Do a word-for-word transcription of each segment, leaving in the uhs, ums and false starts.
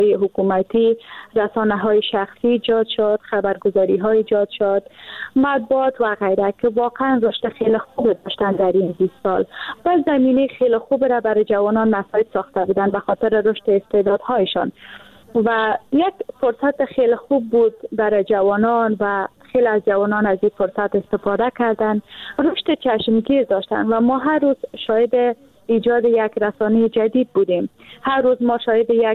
حکومتی، رسانه های شخصی ایجاد شد، خبرگزاری های ایجاد شد، مطبوعات و غیره که واقعا رشد خیلی خوب داشتن در این بیست سال و زمینه خیلی خوب را برای جوانان مساعد ساخته بودن به خاطر رشد استعدادهایشان و یک فرصت خیلی خوب بود برای جوانان و خیلی از جوانان از این فرصت استفاده کردن، رشد چشمگیر داشتن و ما هر روز شاهد ایجاد یک رسانه جدید بودیم. هر روز ما شاهد یک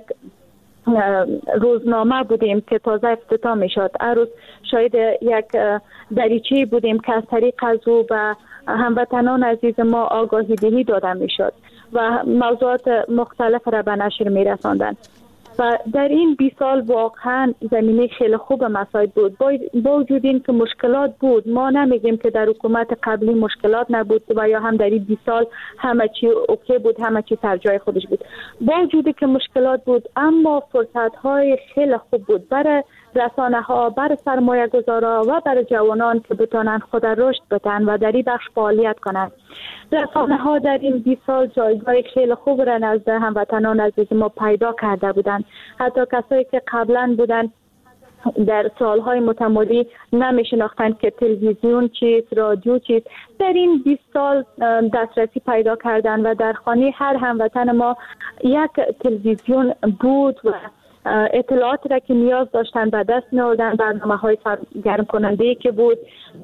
روزنامه بودیم که تازه افتتاح می شد. هر روز شاهد یک دریچه بودیم که از طریق از او و هموطنان عزیز ما آگاهی دهی داده می شد و موضوعات مختلف را به نشر می رساندن. و در این بیست سال واقعا زمینه خیلی خوب مساعد بود. با وجود این که مشکلات بود، ما نمیگیم که در حکومت قبلی مشکلات نبود و یا هم در این بیست سال همه چی اوکی بود، همه چی سر جای خودش بود. با وجودی که مشکلات بود اما فرصت های خیلی خوب بود برای رسانه ها، برای سرمایه گذارا و برای جوانان که بتانن خود رشد بدن و در این بخش فعالیت کنند. رسانه ها در این بیست سال جایگاه خیلی خوب را نزد هموطنان عزیز ما پیدا کرده بودند. حتی کسایی که قبلا بودن در سالهای متمادی نمیشناختند که تلویزیون چیست، رادیو چیست، در این بیست سال دسترسی پیدا کردن و در خانه هر هموطن ما یک تلویزیون بود و اطلاعات را که نیاز داشتن به دست می‌آوردن، برنامه‌های سرگرم کننده که بود.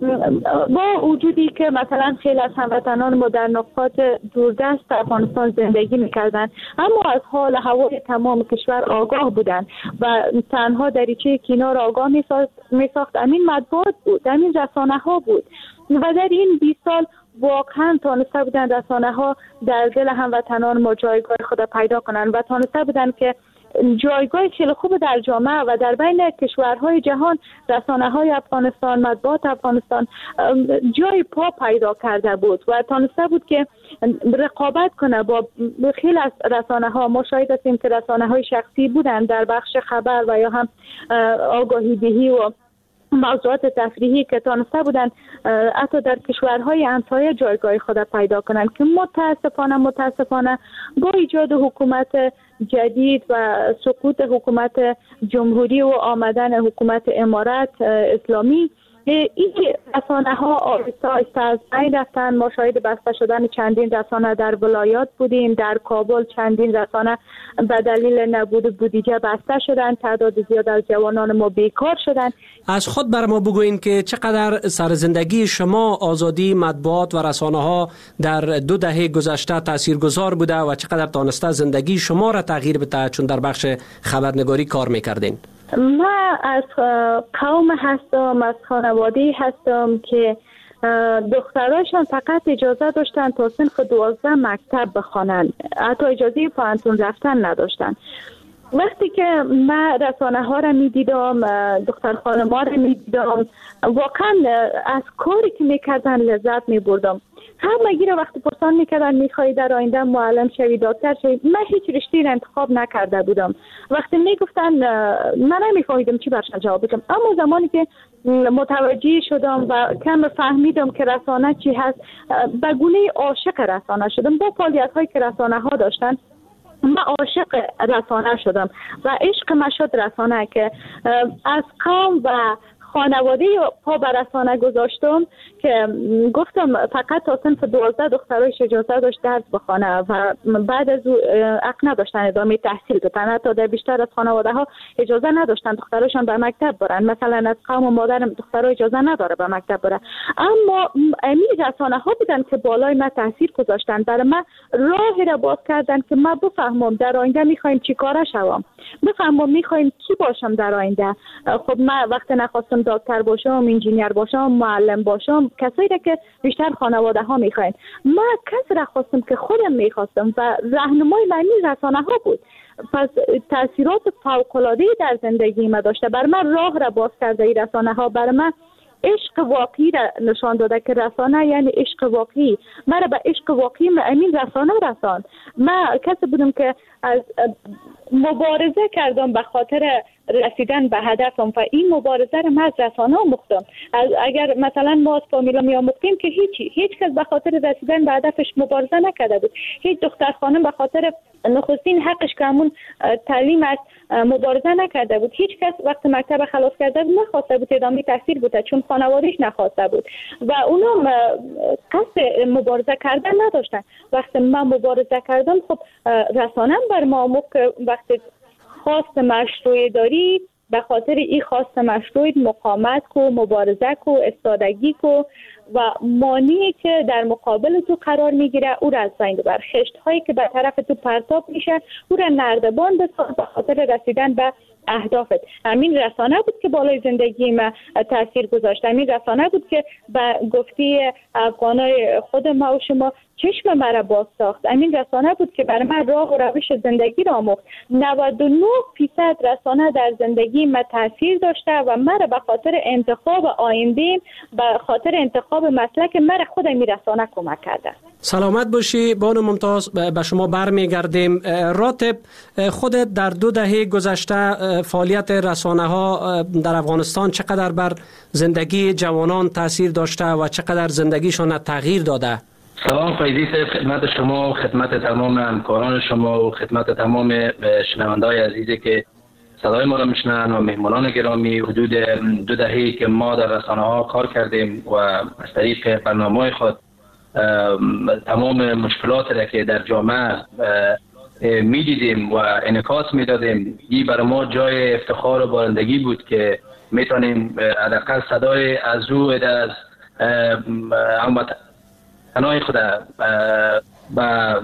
با وجودی که مثلا خیلی از هموطنان ما در نقاط دوردست افغانستان زندگی می‌کردند اما از حال هوای تمام کشور آگاه بودند و تنها دریچه کنار آگاه می‌ساخت همین مطبوعات بود، همین رسانه‌ها بود و در این بیست سال واقعا تانسته بودن رسانه‌ها در دل هموطنان ما جایگاه خود پیدا کنند و تانسته بودن که جایگاه خیلی خوب در جامعه و در بین کشورهای جهان رسانه‌های افغانستان، مطبوعات افغانستان جای پا پیدا کرده بود و تانسته بود که رقابت کنه با خیلی از رسانه‌ها. ما شاهد هستیم که رسانه‌های شخصی بودن در بخش خبر و یا هم آگاهی دهی و موضوعات تفریحی که تانسته بودن حتی در کشورهای همسایه جایگاه خود پیدا کنند که متاسفانه متاسفانه با ایجاد حکومت جدید و سقوط حکومت جمهوری و آمدن حکومت امارت اسلامی این رسانه ها آهسته آهسته از بین رفتن. ما شاهد بسته شدن چندین رسانه در ولایات بودیم، در کابل چندین رسانه به دلیل نبود بودجه بسته شدن، تعداد زیاد از جوانان ما بیکار شدن. از خود بر ما بگوین که چقدر سر زندگی شما آزادی مطبوعات و رسانه ها در دو دهه گذشته تاثیرگذار بوده و چقدر تانسته زندگی شما را تغییر بده چون در بخش خبرنگاری کار میکردین؟ من از قوم هستم، از خانواده هستم که دخترایشان فقط اجازه داشتن تا سنف دوازده مکتب بخوانند، حتی اجازه پانتون رفتن نداشتن. وقتی که من رسانه ها را می دیدم، دختر خانم ها را می دیدم، واقعا از کاری که می کردن لذت می بردم. همه گیره وقتی پرسان میکردن میخوایی در آینده معلم شوی، دکتر شوی، من هیچ رشته را انتخاب نکرده بودم. وقتی میگفتن من نمیفهمیدم چی برشان جواب بدم، اما زمانی که متوجه شدم و کم فهمیدم که رسانه چی هست، به گونه عاشق رسانه شدم. با فعالیت هایی که رسانه ها داشتن من عاشق رسانه شدم و عشق من شد رسانه که از قوم و خانواده پا بر رسانه گذاشتم که گفتم فقط تا صنف دوازده دخترایش اجازه داشت درس بخوانه و بعد از او حق نداشتن ادامه تحصیل بدن. حتی در بیشتر از خانواده ها اجازه نداشتن دخترایشان به مکتب برن. مثلا از قوم و مادرم دخترها اجازه نداره به مکتب بره، اما امی رسانه ها بودن که بالای من تاثیر گذاشتن، برای من راهی را باز کردن که من بفهمم در آینده میخوایم چی کاره شوم، بفهمم میخوایم کی باشم در آینده. خب من وقت نخواستم دکتر باشم، انجینیر باشم، معلم باشم، کسایی را که بیشتر خانواده ها میخواین. من کسی را خواستم که خودم میخواستم و راهنمای من رسانه ها بود. پس تاثیرات فوق‌العاده در زندگی ما داشته. بر من راه را باز کرده این رسانه ها، بر من عشق واقعی را نشان داده که رسانه یعنی عشق واقعی. من به عشق واقعی امین رسانه رساند. من کسی بودم که از مبارزه کردم به خاطر رسیدن به هدفم و این مبارزه رو من از رسانه آموختم. اگر مثلا ما از فامیلا می آموختیم که هیچی هیچ کس به خاطر رسیدن به هدفش مبارزه نکرده بود. هیچ دختر خانم به خاطر نخستین حقش که همون تعلیم است مبارزه نکرده بود. هیچ کس وقت مکتب خلاص کرده بود نخواسته بود ادامه تحصیل بوده چون خانواده‌اش نخواسته بود و اونا قصد مبارزه کردن نداشتن. وقتی من مبارزه کردم خب رسانه بر ما آموخت که وقتی خواست مشروع داری به خاطر این خواست مشروع مقاومت کو، مبارزه کو، استادگی کو و مانعی که در مقابل تو قرار میگیره او را از بین ببر. خشت هایی که به طرف تو پرتاب میشه او را نردبان بساز به خاطر رسیدن به اهدافت. همین رسانه بود که بالای زندگی ما تاثیر گذاشت. همین رسانه بود که به گفتی افغانای خود ما و شما چشم مرا باز ساخت. همین رسانه بود که برای من راه و روش زندگی را آموخت. نود و نه درصد رسانه در زندگی ما تاثیر داشته و مرا به خاطر انتخاب آینده به خاطر انتخاب مسلک مرا خود می رسانه کمک کرده. سلامت باشی بانو ممتاز. به شما برمیگردیم. راتب، خودت در دو دهه گذشته فعالیت رسانه ها در افغانستان چقدر بر زندگی جوانان تاثیر داشته و چقدر زندگیشان تغییر داده؟ سلام فیضی صاحب، خدمت شما و خدمت تمام همکاران شما و خدمت تمام شنونده‌های عزیزی که صدای ما را میشنن و مهمانان گرامی. حدود دو دهه‌ای که ما در رسانه ها کار کردیم و از طریق برنامه‌های خود تمام مشکلات را که در جامعه میدیدیم و انعکاس میدادیم، این برای ما جای افتخار و بارندگی بود که میتونیم حداقل صدای از روی از هموطنان خود به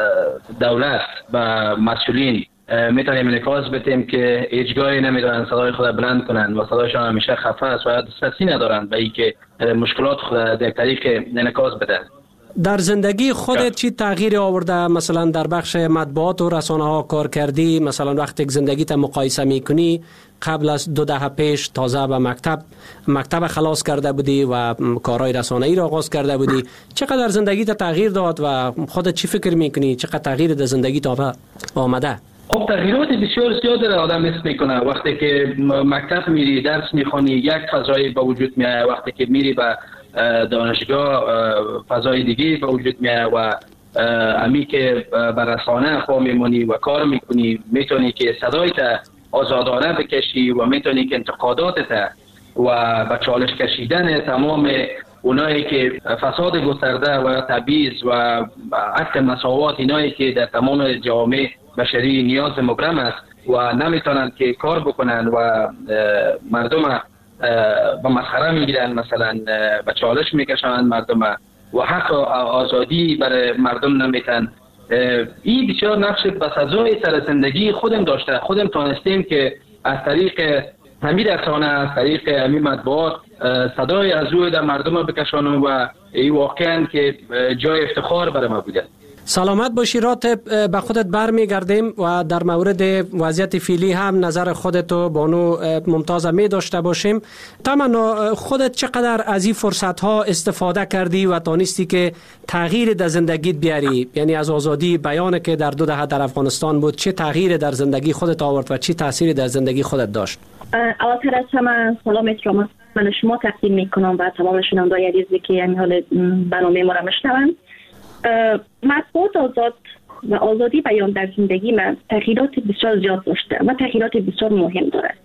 دولت و مسئولین میتونیم انعکاس بدیم که هیچ جایی نمیدونن صدای خود بلند کنن و صدایشان همیشه خفه است و دسترسی ندارن به اینکه مشکلات خود در طریق انعکاس بدن. در زندگی خودت چی تغییر آورده؟ مثلا در بخش مطبوعات و رسانه ها کار کردی، مثلا وقتی زندگیت مقایسه میکنی قبل از دو دهه پیش تازه به مکتب مکتب خلاص کرده بودی و کارهای رسانه‌ای را آغاز کرده بودی، چقدر زندگیت تغییر داد و خودت چی فکر میکنی چقدر تغییر در زندگیت آمده؟ خب تغییرات بسیار زیاد در آدم حس میکنه. وقتی که مکتب میری درس میخونی یک فضایی به وجود میاد، وقتی که میری به دانشگاه فضای دیگه به وجود میاد و امی که به رسانه خو میمونی و کار میکنی میتونی که صدایت آزادانه بکشی و میتونی که انتقاداتت و به چالش کشیدن تمام اونایی که فساد گسترده و تبعیض و عدم مساوات اینایی که در تمام جوامع بشری نیاز مبرم است و نمیتونن که کار بکنن و مردم به مسخره میگیرن، مثلا به چالش میکشن مردم و حق آزادی برای مردم نمیتن. این بسیار نقش بسزای سر زندگی خودم داشته. خودم تانستیم که از طریق همین رسانه، از طریق همین مطبوعات صدای از روی در مردم بکشانم و این واقعا که جای افتخار برای ما بوده. سلامت باشی راتب. به خودت برمیگردیم و در مورد وضعیت فعلی هم نظر خودت و بانو ممتاز می داشته باشیم. تمنا خودت چقدر از این فرصت ها استفاده کردی و تانستی که تغییر در زندگیت بیاری؟ یعنی از آزادی بیان که در دو دهه در افغانستان بود، چه تغییر در زندگی خودت آورد و چه تأثیری در زندگی خودت داشت؟ اولتر از همه سلام احترام من شما تقدیم میکنم و تمام شنونده‌های عزیزی که این حال برنامه ما را میشنوند. مطبوعات آزاد و آزادی بیان در زندگی من تغییرات بسیار زیاد داشته و تغییرات بسیار مهم دارد.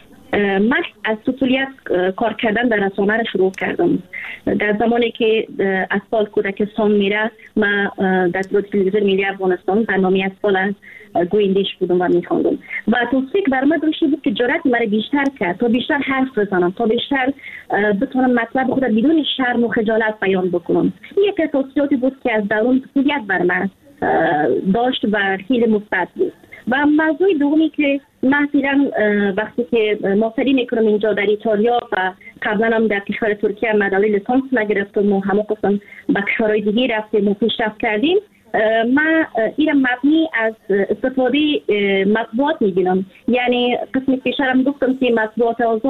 من از طفولیت کار کردن در رسانه را شروع کردم. در زمانی که اطفال کودکستان میره من در تلویزیون ملی افغانستان برنامه اطفال گویندش بودم و میخواندم و توصیه بر من داشته بود که جرأت مرا بیشتر کرد تا بیشتر حرف بزنم، تا بیشتر بتونم مطلب خود بدون شرم و خجالت بیان بکنم. این یک توصیاتی بود که از درون طفولیت بر من داشت و خیلی مثبت بود. و موضوع دومی که مثلا وقتی که ماستری میکنم اینجا در ایتالیا و قبلا هم در کشور ترکیه مدرک لیسانس نگرفتم و همه قسم به کشورهای دیگه رفتیم و پیشرفت کردیم، من این مبنی از استفاده مطبوعات میبینم. یعنی قسم پیشترم گفتم که مطبوعات آزاد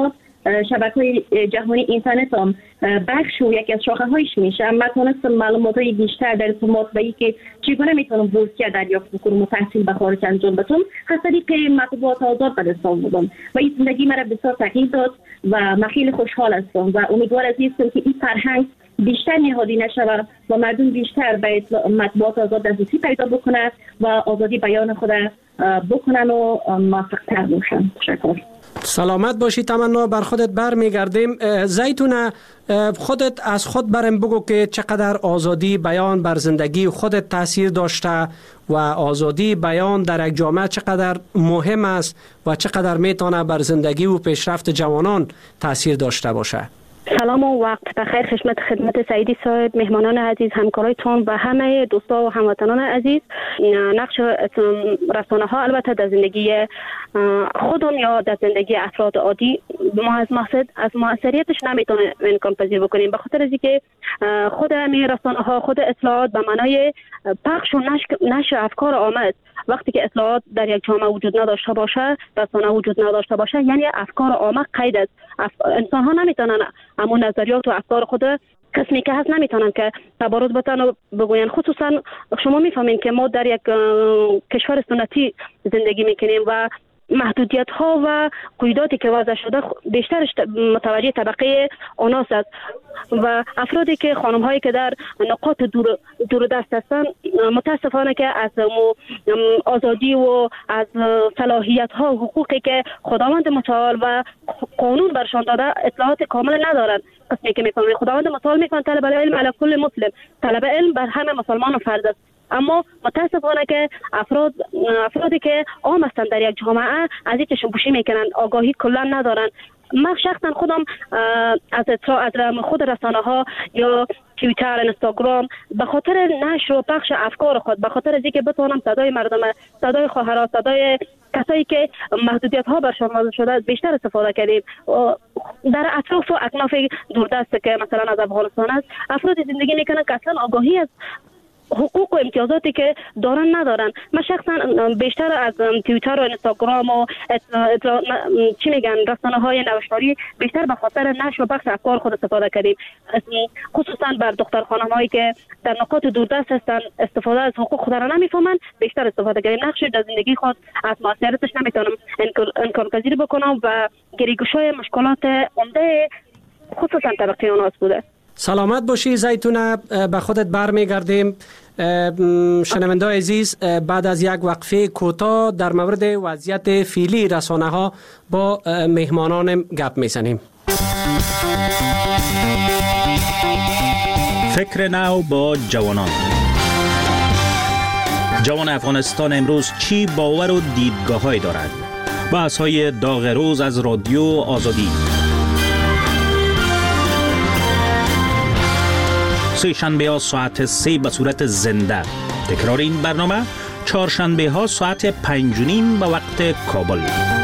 شبکه‌های جهانی اینترنت هم بخش و یکی از شاخه‌هایش میشه. من تونستم معلومات‌های بیشتر در ارتباط با اینکه چگونه میتونم بورسیه دریافت بکنم و تحصیل به خارج انجام بدم از طریق مطبوعات آزاد به دستم بودم و این زندگی مرا بسیار تغییر داد و من خیلی خوشحال هستم و امیدوار هستم که این فرهنگ بیشتر نهادی نشود و مردم بیشتر به مطبوعات آزاد دسترسی پیدا بکنند و آزادی بیان خود بکنن و موفق‌تر باشن. تشکر. سلامت باشی. تمنا بر خودت برمیگردیم. زیتونه، خودت از خود برم بگو که چقدر آزادی بیان بر زندگی خودت تاثیر داشته و آزادی بیان در یک جامعه چقدر مهم است و چقدر میتونه بر زندگی و پیشرفت جوانان تاثیر داشته باشه. سلام و وقت بخیر خدمت خدمت سعیدی صاحب، مهمانان عزیز، همکارایتون و همه دوستا و هموطنان عزیز. نقش رسانه ها البته در زندگی خودم یا در زندگی افراد عادی ما از مقصد از موثریتش نمیتونیم امکان پذیر بکنیم، به خاطر اینکه خود همین رسانه ها، خود اطلاعات به معنای پخش و نشر افکار عامه، وقتی که اطلاعات در یک جامعه وجود نداشته باشه، رسانه وجود نداشته باشه، یعنی افکار عامه قید است. اف... انسان ها نمیتونن همون نظریات و افکار خود کسی که هست نمیتونن که تبارز بتن و بگوین. خصوصا شما میفهمین که ما در یک کشور سنتی زندگی میکنیم و محدودیت ها و قیوداتی که وضع شده بیشترش متوجه طبقه آناس است و افرادی که خانم هایی که در نقاط دور دور دست هستند متاسفانه که از آزادی و از صلاحیت ها و حقوقی که خداوند متعال و قانون برشان داده اطلاعات کامل ندارند. قسمی که میفهمید خداوند متعال میگه طلب العلم علی کل مسلم، طلب علم بر همه مسلمان فرض است، اما متاسفانه که افراد افرادی که عام هستند در یک جامعه از این تشنبوشی میکنند، آگاهی کلا ندارند. من شخصا خودم از از خود رسانه ها یا توییتر، اینستاگرام به خاطر نشر و پخش افکار خود، به خاطر اینکه بتونم صدای مردم، صدای خواهرها، صدای کسایی که محدودیت ها برشان وضع شده بیشتر استفاده کردیم. در اطراف و اکناف دوردست که مثلا از افغانستان است، افراد زندگی میکنن که اصلا آگاهی از حقوق و امتیازاتی که دارن ندارن. من شخصا بیشتر از توییتر و اینستاگرام و چی میگن رسانه های نوشتاری بیشتر به خاطر نشر و پخش افکار خود استفاده کردیم، خصوصا بر دختر خانم هایی که در نقاط دوردست هستن، استفاده از حقوق خود را نمیفهمن، بیشتر استفاده کردیم. نقش در زندگی خود از موثریتش نمیتونم انکار پذیر بکنم و گریگوشای مشکلات عمده خصوصا طبقه آناس بوده. سلامت باشی زیتونه، به خودت برمیگردیم. شنونده عزیز، بعد از یک وقفه کوتاه در مورد وضعیت فعلی رسانه ها با مهمانان گپ میزنیم. فکر نو با جوانان. جوان افغانستان امروز چی باور و دیدگاه‌هایی دارد؟ بحث‌های داغ روز از رادیو آزادی. سه شنبه ها ساعت سه به صورت زنده. تکرار این برنامه چهارشنبه ها ساعت پنج و نیم به وقت کابل.